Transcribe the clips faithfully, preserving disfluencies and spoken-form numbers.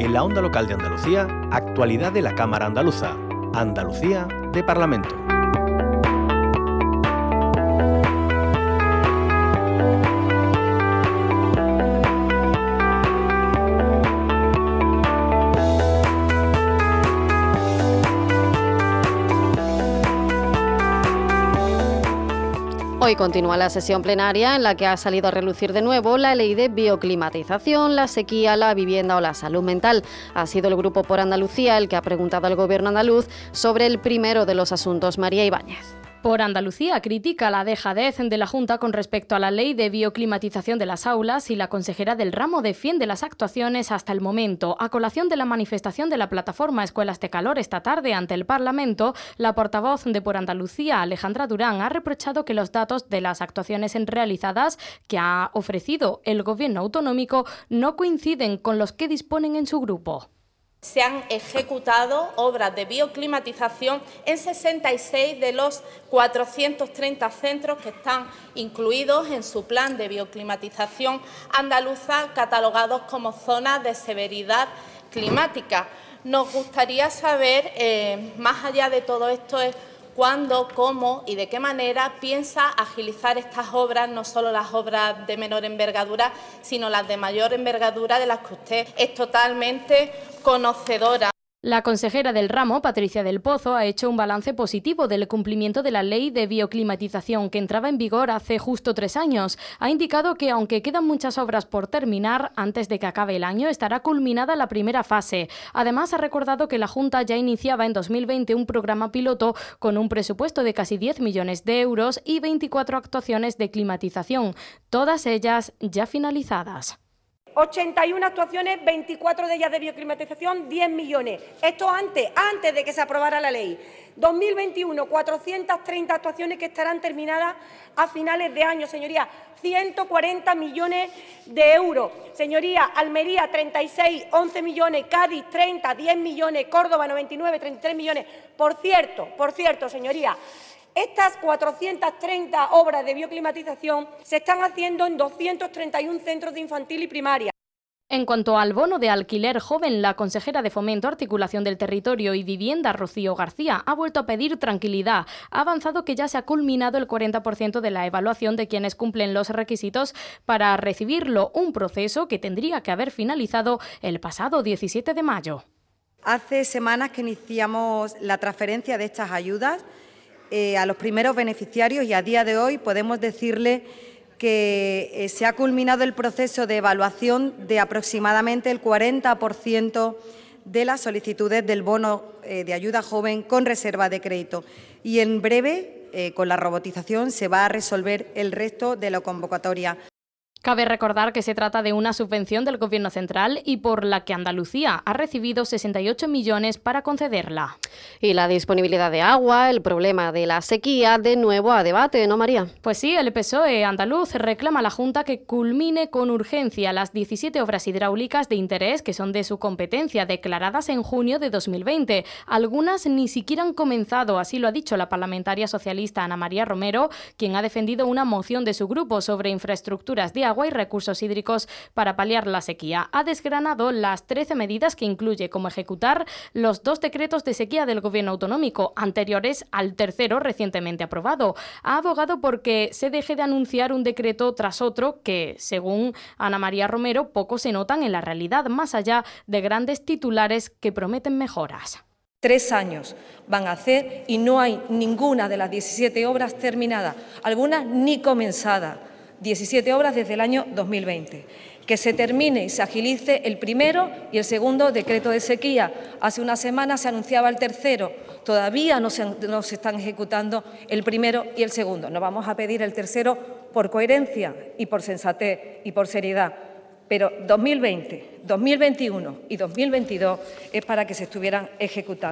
En la onda local de Andalucía, actualidad de la Cámara Andaluza. Andalucía de Parlamento. Hoy continúa la sesión plenaria en la que ha salido a relucir de nuevo la ley de bioclimatización, la sequía, la vivienda o la salud mental. Ha sido el Grupo por Andalucía el que ha preguntado al Gobierno andaluz sobre el primero de los asuntos. María Ibáñez. Por Andalucía critica la dejadez de la Junta con respecto a la ley de bioclimatización de las aulas y la consejera del ramo defiende las actuaciones hasta el momento. A colación de la manifestación de la plataforma Escuelas de Calor esta tarde ante el Parlamento, la portavoz de Por Andalucía, Alejandra Durán, ha reprochado que los datos de las actuaciones realizadas que ha ofrecido el Gobierno autonómico no coinciden con los que disponen en su grupo. Se han ejecutado obras de bioclimatización en sesenta y seis de los cuatrocientos treinta centros que están incluidos en su plan de bioclimatización andaluza, catalogados como zonas de severidad climática. Nos gustaría saber, eh, más allá de todo esto, es cuándo, cómo y de qué manera piensa agilizar estas obras, no solo las obras de menor envergadura, sino las de mayor envergadura, de las que usted es totalmente conocedora. La consejera del ramo, Patricia del Pozo, ha hecho un balance positivo del cumplimiento de la ley de bioclimatización que entraba en vigor hace justo tres años. Ha indicado que, aunque quedan muchas obras por terminar, antes de que acabe el año estará culminada la primera fase. Además, ha recordado que la Junta ya iniciaba en dos mil veinte un programa piloto con un presupuesto de casi diez millones de euros y veinticuatro actuaciones de climatización, todas ellas ya finalizadas. ochenta y una actuaciones, veinticuatro de ellas de bioclimatización, diez millones. Esto antes, antes de que se aprobara la ley. dos mil veintiuno, cuatrocientas treinta actuaciones que estarán terminadas a finales de año, señorías. ciento cuarenta millones de euros. Señorías, Almería, treinta y seis, once millones, Cádiz, treinta, diez millones, Córdoba, noventa y nueve, treinta y tres millones. Por cierto, por cierto, señorías, estas cuatrocientas treinta obras de bioclimatización se están haciendo en doscientos treinta y uno centros de infantil y primaria. En cuanto al bono de alquiler joven, la consejera de Fomento, Articulación del Territorio y Vivienda, Rocío García, ha vuelto a pedir tranquilidad. Ha avanzado que ya se ha culminado el cuarenta por ciento de la evaluación de quienes cumplen los requisitos para recibirlo, un proceso que tendría que haber finalizado el pasado diecisiete de mayo. Hace semanas que iniciamos la transferencia de estas ayudas eh, a los primeros beneficiarios y a día de hoy podemos decirle que eh, se ha culminado el proceso de evaluación de aproximadamente el cuarenta por ciento de las solicitudes del bono eh, de ayuda joven con reserva de crédito y en breve, eh, con la robotización, se va a resolver el resto de la convocatoria. Cabe recordar que se trata de una subvención del Gobierno central y por la que Andalucía ha recibido sesenta y ocho millones para concederla. Y la disponibilidad de agua, el problema de la sequía, de nuevo a debate, ¿no, María? Pues sí, el P S O E andaluz reclama a la Junta que culmine con urgencia las diecisiete obras hidráulicas de interés que son de su competencia, declaradas en junio de dos mil veinte. Algunas ni siquiera han comenzado, así lo ha dicho la parlamentaria socialista Ana María Romero, quien ha defendido una moción de su grupo sobre infraestructuras de agua agua y recursos hídricos para paliar la sequía. Ha desgranado las trece medidas que incluye como ejecutar los dos decretos de sequía del Gobierno autonómico, anteriores al tercero recientemente aprobado. Ha abogado porque se deje de anunciar un decreto tras otro que, según Ana María Romero, poco se notan en la realidad, más allá de grandes titulares que prometen mejoras. Tres años van a hacer y no hay ninguna de las diecisiete obras terminadas, algunas ni comenzadas. diecisiete obras desde el año dos mil veinte. Que se termine y se agilice el primero y el segundo decreto de sequía. Hace una semana se anunciaba el tercero, todavía no se, no se están ejecutando el primero y el segundo. No vamos a pedir el tercero por coherencia y por sensatez y por seriedad. Pero dos mil veinte, dos mil veintiuno y dos mil veintidós es para que se estuvieran ejecutando.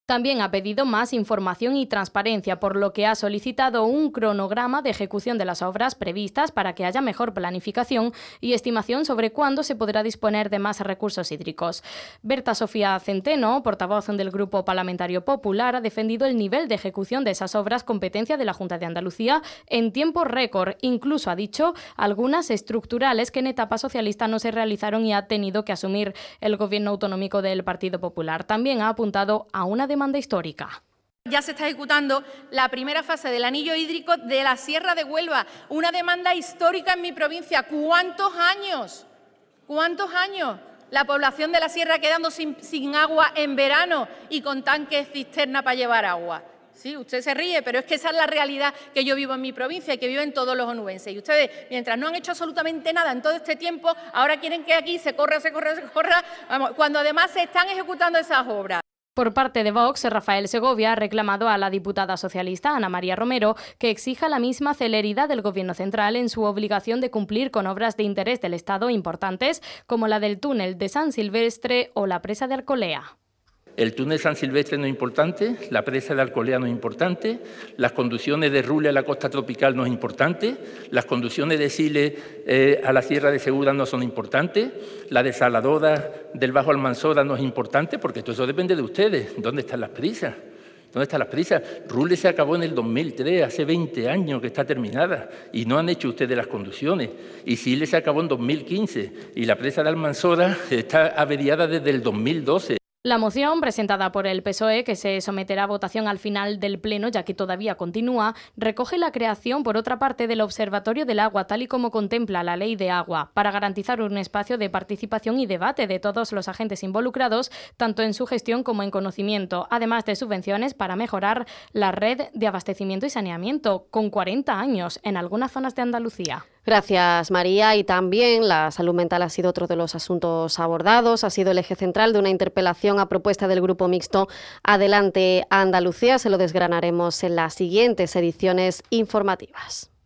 También ha pedido más información y transparencia, por lo que ha solicitado un cronograma de ejecución de las obras previstas para que haya mejor planificación y estimación sobre cuándo se podrá disponer de más recursos hídricos. Berta Sofía Centeno, portavoz del Grupo Parlamentario Popular, ha defendido el nivel de ejecución de esas obras competencia de la Junta de Andalucía en tiempo récord. Incluso ha dicho algunas estructurales que en etapa socialista no se realizaron y ha tenido que asumir el gobierno autonómico del Partido Popular. También ha apuntado a una demanda histórica. Ya se está ejecutando la primera fase del anillo hídrico de la Sierra de Huelva, una demanda histórica en mi provincia. ¿Cuántos años? ¿Cuántos años? La población de la sierra quedando sin, sin agua en verano y con tanques cisterna para llevar agua. Sí, usted se ríe, pero es que esa es la realidad que yo vivo en mi provincia y que viven todos los onubenses. Y ustedes, mientras no han hecho absolutamente nada en todo este tiempo, ahora quieren que aquí se corra, se corra, se corra, vamos, cuando además se están ejecutando esas obras. Por parte de Vox, Rafael Segovia ha reclamado a la diputada socialista Ana María Romero que exija la misma celeridad del Gobierno central en su obligación de cumplir con obras de interés del Estado importantes como la del túnel de San Silvestre o la presa de Alcolea. El túnel San Silvestre no es importante, la presa de Alcolea no es importante, las conducciones de Rule a la costa tropical no es importante, las conducciones de Sile eh, a la Sierra de Segura no son importantes, la desaladora del Bajo Almanzora no es importante, porque todo eso depende de ustedes. ¿Dónde están las prisas? ¿Dónde están las prisas? Rule se acabó en el dos mil tres, hace veinte años que está terminada, y no han hecho ustedes las conducciones. Y Sile se acabó en dos mil quince, y la presa de Almanzora está averiada desde el dos mil doce. La moción, presentada por el P S O E, que se someterá a votación al final del Pleno, ya que todavía continúa, recoge la creación, por otra parte, del Observatorio del Agua, tal y como contempla la Ley de Agua, para garantizar un espacio de participación y debate de todos los agentes involucrados, tanto en su gestión como en conocimiento, además de subvenciones para mejorar la red de abastecimiento y saneamiento, con cuarenta años en algunas zonas de Andalucía. Gracias, María. Y también la salud mental ha sido otro de los asuntos abordados. Ha sido el eje central de una interpelación a propuesta del Grupo Mixto Adelante Andalucía. Se lo desgranaremos en las siguientes ediciones informativas.